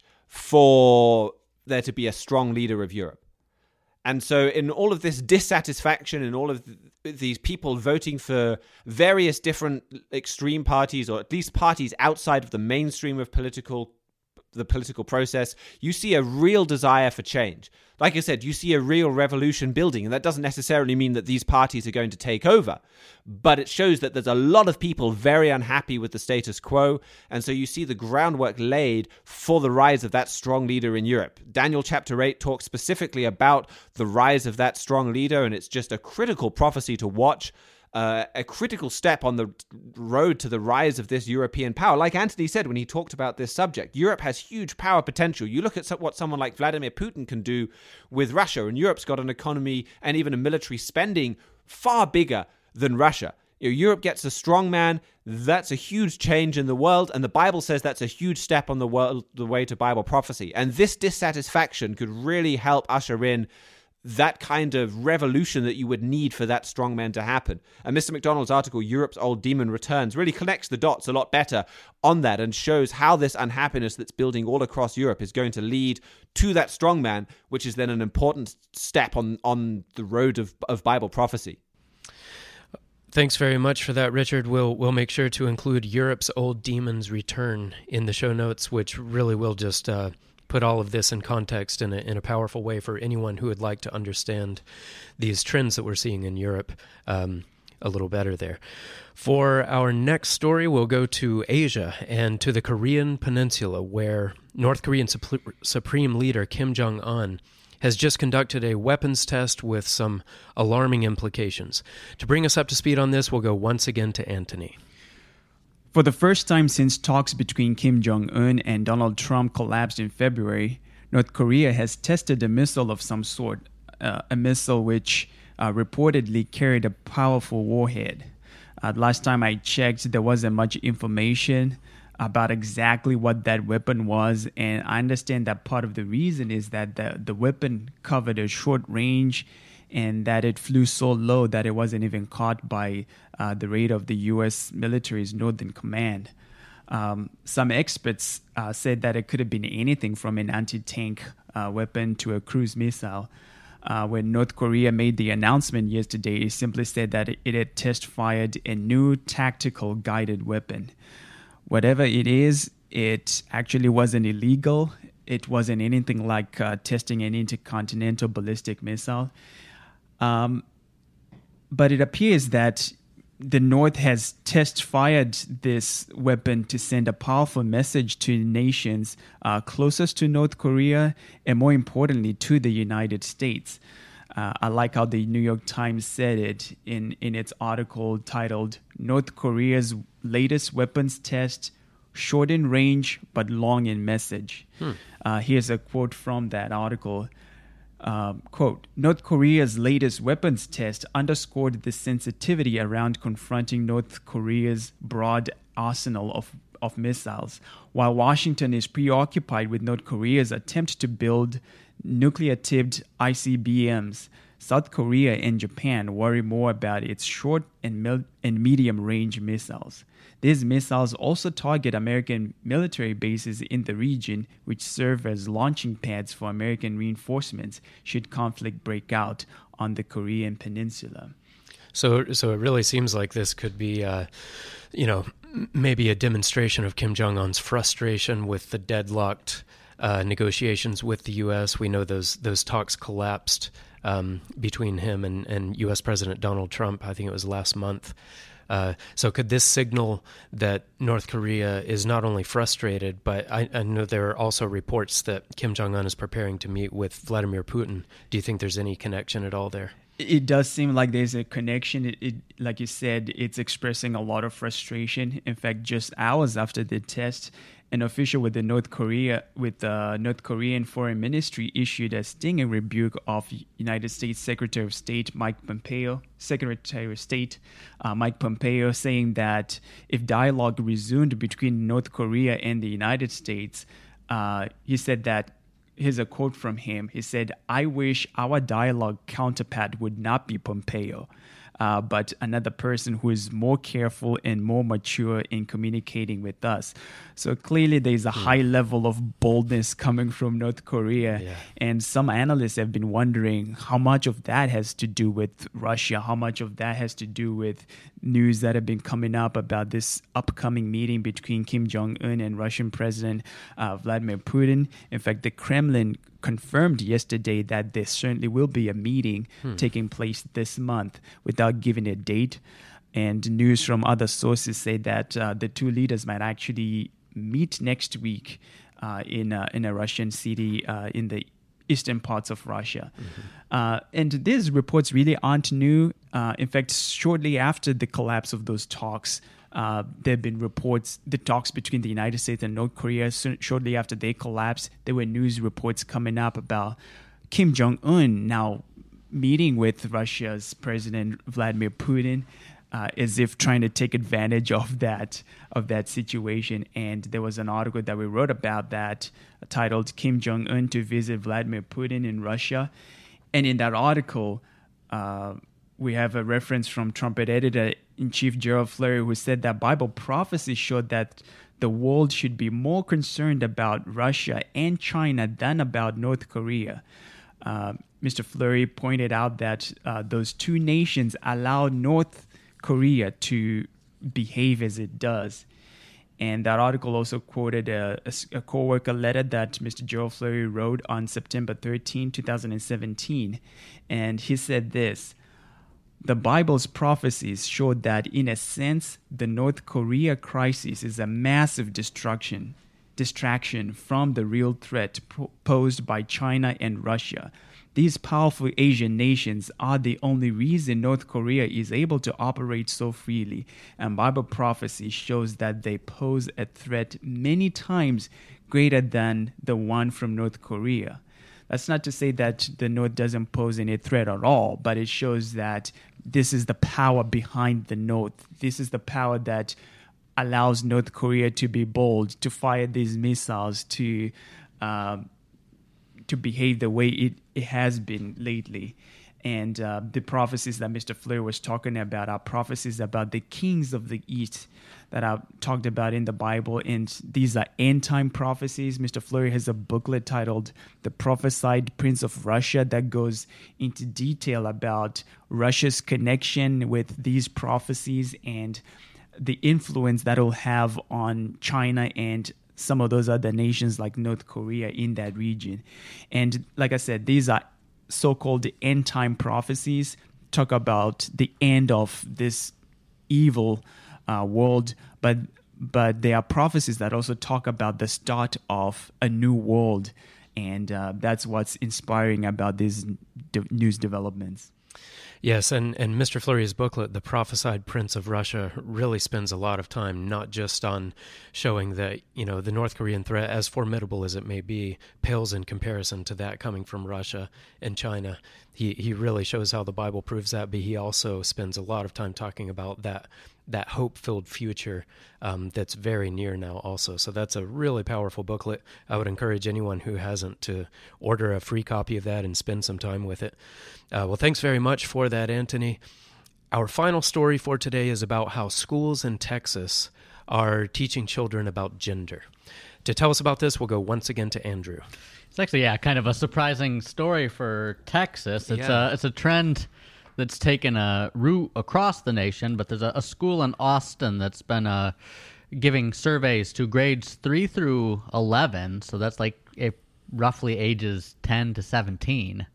S4: for there to be a strong leader of Europe. And so in all of this dissatisfaction and all of th- these people voting for various different extreme parties, or at least parties outside of the mainstream of political the political process, you see a real desire for change. Like I said, you see a real revolution building, and that doesn't necessarily mean that these parties are going to take over, but it shows that there's a lot of people very unhappy with the status quo, and so you see the groundwork laid for the rise of that strong leader in Europe. Daniel chapter eight talks specifically about the rise of that strong leader, and it's just a critical prophecy to watch. Uh, a critical step on the road to the rise of this European power. Like Anthony said when he talked about this subject, Europe has huge power potential. You look at what someone like Vladimir Putin can do with Russia, and Europe's got an economy and even a military spending far bigger than Russia. You know, Europe gets a strong man. That's a huge change in the world, and the Bible says that's a huge step on the world, the way to Bible prophecy. And this dissatisfaction could really help usher in that kind of revolution that you would need for that strongman to happen. And Mister McDonald's article, Europe's Old Demon Returns, really connects the dots a lot better on that and shows how this unhappiness that's building all across Europe is going to lead to that strongman, which is then an important step on, on the road of, of Bible prophecy.
S2: Thanks very much for that, Richard. We'll we'll make sure to include Europe's Old Demons Return in the show notes, which really will just uh, put all of this in context in a, in a powerful way for anyone who would like to understand these trends that we're seeing in Europe um, a little better there. For our next story, we'll go to Asia and to the Korean Peninsula, where North Korean Sup- Supreme Leader Kim Jong-un has just conducted a weapons test with some alarming implications. To bring us up to speed on this, we'll go once again to Anthony.
S3: For the first time since talks between Kim Jong-un and Donald Trump collapsed in February, North Korea has tested a missile of some sort, uh, a missile which uh, reportedly carried a powerful warhead. Uh, last time I checked, there wasn't much information about exactly what that weapon was, and I understand that part of the reason is that the, the weapon covered a short range and that it flew so low that it wasn't even caught by uh, the radar of the U S military's Northern Command. Um, some experts uh, said that it could have been anything from an anti-tank uh, weapon to a cruise missile. Uh, when North Korea made the announcement yesterday, it simply said that it had test-fired a new tactical guided weapon. Whatever it is, it actually wasn't illegal. It wasn't anything like uh, testing an intercontinental ballistic missile. Um, but it appears that the North has test-fired this weapon to send a powerful message to nations uh, closest to North Korea and, more importantly, to the United States. Uh, I like how the New York Times said it in, in its article titled, "North Korea's latest weapons test, short in range but long in message." Hmm. Uh, here's a quote from that article. Uh, quote, "North Korea's latest weapons test underscored the sensitivity around confronting North Korea's broad arsenal of, of missiles. While Washington is preoccupied with North Korea's attempt to build nuclear-tipped I C B Ms, South Korea and Japan worry more about its short and, mil- and medium-range missiles. These missiles also target American military bases in the region, which serve as launching pads for American reinforcements should conflict break out on the Korean peninsula."
S2: So, so it really seems like this could be, uh, you know, maybe a demonstration of Kim Jong-un's frustration with the deadlocked uh, negotiations with the U S. We know those those talks collapsed um, between him and, and U S President Donald Trump. I think it was last month. Uh, so could this signal that North Korea is not only frustrated, but I, I know there are also reports that Kim Jong-un is preparing to meet with Vladimir Putin. Do you think there's any connection at all there?
S3: It does seem like there's a connection. It, it, like you said, it's expressing a lot of frustration. In fact, just hours after the test, an official with the North Korea, with the North Korean Foreign Ministry issued a stinging rebuke of United States Secretary of State Mike Pompeo, Secretary of State uh, Mike Pompeo, saying that if dialogue resumed between North Korea and the United States, uh, he said that. Here's a quote from him. He said, "I wish our dialogue counterpart would not be Pompeo, uh, but another person who is more careful and more mature in communicating with us." So clearly there's a mm. high level of boldness coming from North Korea. Yeah. And some analysts have been wondering how much of that has to do with Russia, how much of that has to do with news that have been coming up about this upcoming meeting between Kim Jong-un and Russian President uh, Vladimir Putin. In fact, the Kremlin confirmed yesterday that there certainly will be a meeting hmm. taking place this month without giving a date. And news from other sources say that uh, the two leaders might actually meet next week uh, in, a, in a Russian city uh, in the eastern parts of Russia. Mm-hmm. Uh, and these reports really aren't new. Uh, in fact, shortly after the collapse of those talks, uh, there have been reports, the talks between the United States and North Korea, so shortly after they collapsed, there were news reports coming up about Kim Jong-un now meeting with Russia's President Vladimir Putin, Uh, as if trying to take advantage of that of that situation. And there was an article that we wrote about that uh, titled "Kim Jong-un to visit Vladimir Putin in Russia." And in that article, uh, we have a reference from Trumpet Editor-in-Chief Gerald Flurry, who said that Bible prophecy showed that the world should be more concerned about Russia and China than about North Korea. Uh, Mister Flurry pointed out that uh, those two nations allow North Korea to behave as it does. And that article also quoted a, a, a co-worker letter that Mister Gerald Flurry wrote on September thirteenth, twenty seventeen. And he said this: "The Bible's prophecies showed that, in a sense, the North Korea crisis is a massive destruction, distraction from the real threat pro- posed by China and Russia. These powerful Asian nations are the only reason North Korea is able to operate so freely, and Bible prophecy shows that they pose a threat many times greater than the one from North Korea." That's not to say that the North doesn't pose any threat at all, but it shows that this is the power behind the North. This is the power that allows North Korea to be bold, to fire these missiles, to uh, to behave the way it, it has been lately. And uh, the prophecies that Mister Fleury was talking about are prophecies about the kings of the East that I've talked about in the Bible. And these are end-time prophecies. Mister Fleury has a booklet titled The Prophesied Prince of Russia that goes into detail about Russia's connection with these prophecies and the influence that will have on China and some of those other nations like North Korea in that region. And like I said, these are so-called end-time prophecies, talk about the end of this evil uh, world, but but they are prophecies that also talk about the start of a new world, and uh, that's what's inspiring about these de- news developments.
S2: Yes, and, and Mister Fleury's booklet, The Prophesied Prince of Russia, really spends a lot of time not just on showing that, you know, the North Korean threat, as formidable as it may be, pales in comparison to that coming from Russia and China. He he really shows how the Bible proves that, but he also spends a lot of time talking about that that hope-filled future um, that's very near now also. So that's a really powerful booklet. I would encourage anyone who hasn't to order a free copy of that and spend some time with it. Uh, well, thanks very much for that, Anthony. Our final story for today is about how schools in Texas are teaching children about gender. To tell us about this, we'll go once again to Andrew.
S5: It's actually, yeah, kind of a surprising story for Texas. It's
S2: Yeah.
S5: a it's a trend that's taken a route across the nation, but there's a, a school in Austin that's been uh, giving surveys to grades three through eleven, so that's like a, roughly ages ten to seventeen,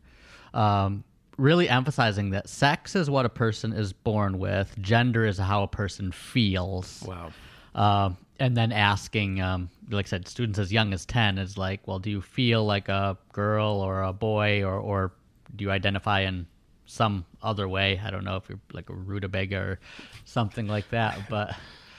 S5: um, really emphasizing that sex is what a person is born with, gender is how a person feels.
S2: Wow.
S5: Uh, and then asking, um, like I said, students as young as ten is like, well, do you feel like a girl or a boy, or, or do you identify in some other way? I don't know if you're like a rutabaga or something like that, but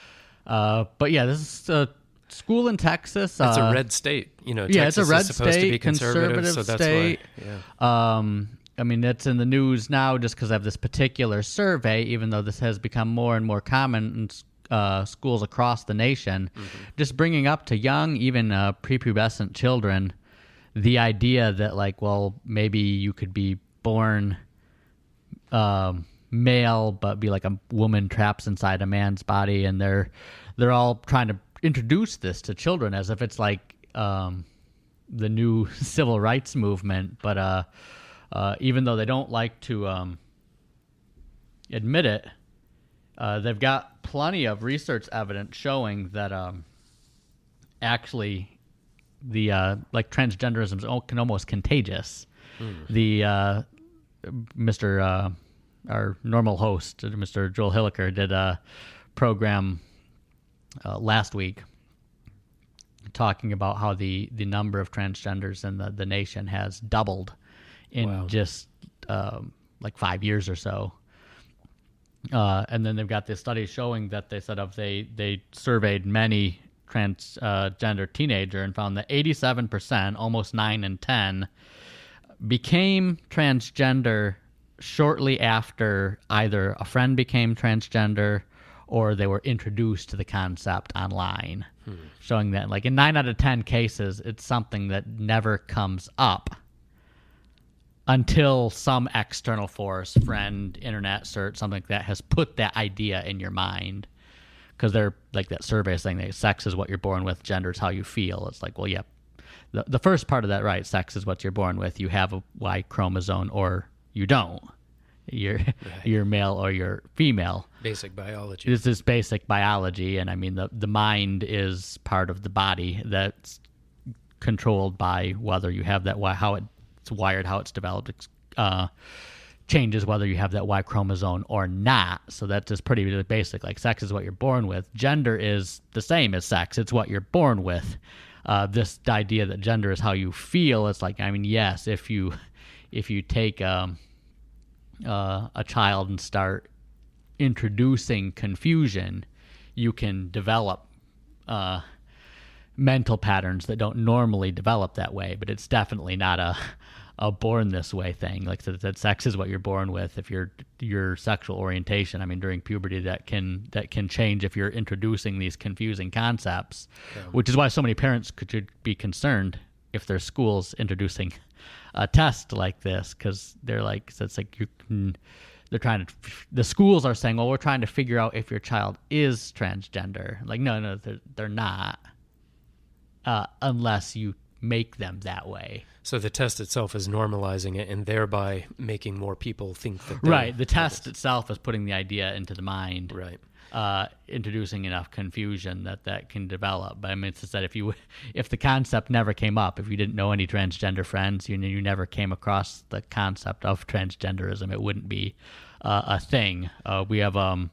S5: uh, but yeah, this is a school in Texas.
S2: It's
S5: uh,
S2: a red state, you know.
S5: yeah,
S2: Texas
S5: it's a red
S2: is supposed
S5: state,
S2: to be conservative,
S5: conservative
S2: so that's
S5: state.
S2: why. Yeah.
S5: Um, I mean, it's in the news now just because of this particular survey, even though this has become more and more common in uh, schools across the nation. Mm-hmm. Just bringing up to young, even uh, prepubescent children, the idea that, like, well, maybe you could be born um, male, but be like a woman trapped inside a man's body, and they're they're all trying to introduce this to children as if it's like um, the new civil rights movement. But uh, uh, even though they don't like to um, admit it, uh, they've got plenty of research evidence showing that um, actually the uh, like transgenderism is can almost contagious. Mm. The uh, Mister Uh, our normal host, Mister Joel Hilliker, did a program uh, last week talking about how the, the number of transgenders in the, the nation has doubled in
S2: Wow.
S5: just um, like five years or so. Uh, and then they've got this study showing that they said of they they surveyed many transgender uh, teenager and found that eighty-seven percent, almost nine in ten, became transgender shortly after either a friend became transgender or they were introduced to the concept online, hmm. showing that like in nine out of ten cases, it's something that never comes up until some external force, friend, internet search, something like that, has put that idea in your mind. Because they're like that survey saying that sex is what you're born with, gender is how you feel. It's like, well, yeah, the, the first part of that, right, sex is what you're born with. You have a Y chromosome or you don't. You're right. You're male or you're female.
S2: Basic biology.
S5: This is basic biology, and I mean the the mind is part of the body that's controlled by whether you have that Y, how it's wired, how it's developed. Uh, changes whether you have that Y chromosome or not. So that's just pretty basic. Like sex is what you're born with. Gender is the same as sex. It's what you're born with. Uh, this idea that gender is how you feel. It's like, I mean, yes, if you if you take um, uh, a child and start introducing confusion, you can develop uh, mental patterns that don't normally develop that way. But it's definitely not a a born this way thing. Like that, that sex is what you're born with. If you're your sexual orientation, I mean, during puberty, that can that can change if you're introducing these confusing concepts, yeah. Which is why so many parents could should be concerned if there's schools introducing a test like this, because they're like, so it's like you can, they're trying to, the schools are saying, well, we're trying to figure out if your child is transgender. Like, no, no, they're, they're not, uh, unless you make them that way.
S2: So the test itself is normalizing it and thereby making more people think that they're
S5: right. The test itself is putting the idea into the mind.
S2: Right.
S5: Uh, introducing enough confusion that that can develop. But I mean, it's just that if you, if the concept never came up, if you didn't know any transgender friends, you you never came across the concept of transgenderism, it wouldn't be uh, a thing. Uh, we have um,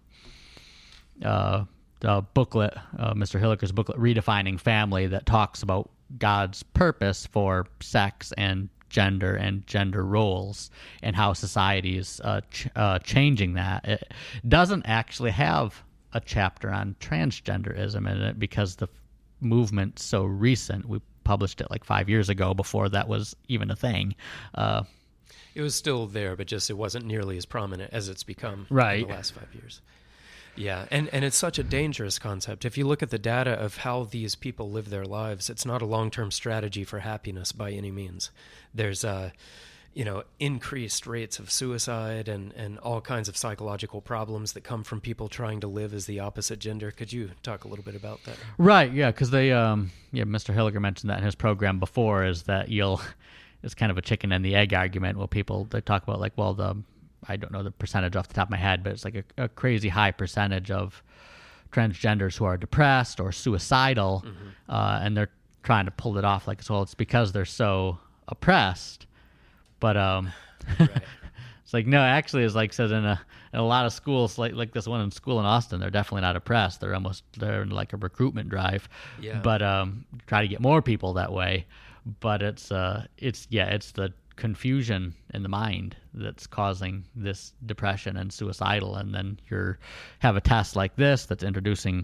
S5: uh, a booklet, uh, Mister Hilliker's booklet, Redefining Family, that talks about God's purpose for sex and gender and gender roles and how society is uh, ch- uh, changing that. It doesn't actually have a chapter on transgenderism in it because the movement's so recent. We published it like five years ago before that was even a thing. Uh,
S2: it was still there, but just it wasn't nearly as prominent as it's become
S5: right.
S2: in the last five years. Yeah, and, and it's such a dangerous concept. If you look at the data of how these people live their lives, it's not a long-term strategy for happiness by any means. There's, uh, you know, increased rates of suicide and, and all kinds of psychological problems that come from people trying to live as the opposite gender. Could you talk a little bit about that?
S5: Right, yeah, because they, um, yeah, Mister Hilliker mentioned that in his program before, is that you'll, it's kind of a chicken and the egg argument. Well, people, they talk about like, well, the I don't know the percentage off the top of my head, but it's like a, a crazy high percentage of transgenders who are depressed or suicidal, mm-hmm. uh, and they're trying to pull it off like, well, it's because they're so oppressed. But um, right. It's like, no, actually, it's like says in a in a lot of schools, like like this one in school in Austin, they're definitely not oppressed. They're almost they're in like a recruitment drive,
S2: yeah.
S5: But um, try to get more people that way. But it's uh, it's yeah, it's the confusion in the mind that's causing this depression and suicidal. And then you have a test like this that's introducing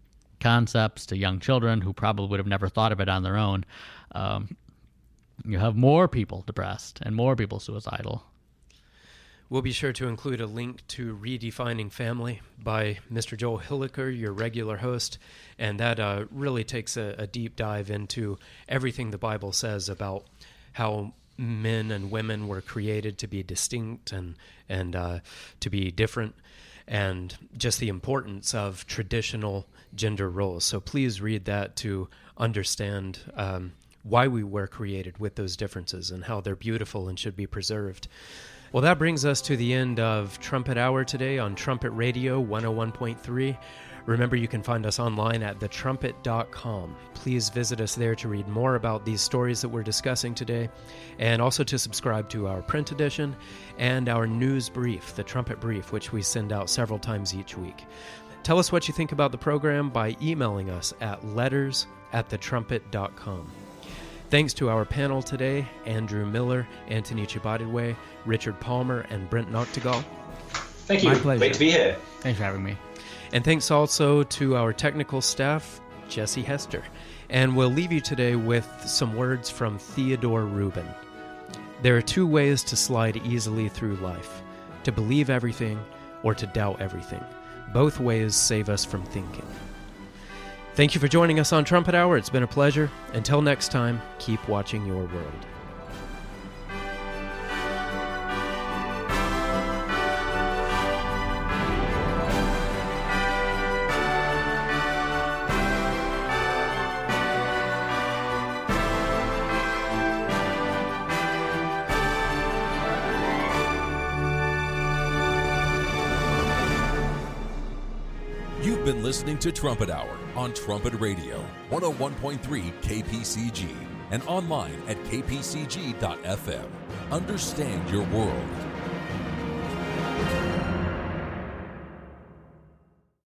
S5: concepts to young children who probably would have never thought of it on their own. Um, you have more people depressed and more people suicidal.
S2: We'll be sure to include a link to Redefining Family by Mister Joel Hilliker, your regular host, and that uh, really takes a, a deep dive into everything the Bible says about how men and women were created to be distinct and and uh, to be different, and just the importance of traditional gender roles. So please read that to understand um, why we were created with those differences and how they're beautiful and should be preserved. Well, that brings us to the end of Trumpet Hour today on Trumpet Radio one oh one point three. Remember, you can find us online at the trumpet dot com. Please visit us there to read more about these stories that we're discussing today, and also to subscribe to our print edition and our news brief, the Trumpet Brief, which we send out several times each week. Tell us what you think about the program by emailing us at letters at the trumpet dot com. Thanks to our panel today, Andrew Miller, Anthony Chibadidwe, Richard Palmer, and Brent Noctegal.
S7: Thank you. Great to be here.
S5: Thanks for having me.
S2: And thanks also to our technical staff, Jesse Hester. And we'll leave you today with some words from Theodore Rubin. There are two ways to slide easily through life: to believe everything or to doubt everything. Both ways save us from thinking. Thank you for joining us on Trumpet Hour. It's been a pleasure. Until next time, keep watching your world.
S1: You've been listening to Trumpet Hour on Trumpet Radio, one oh one point three K P C G, and online at k p c g dot f m. Understand your world.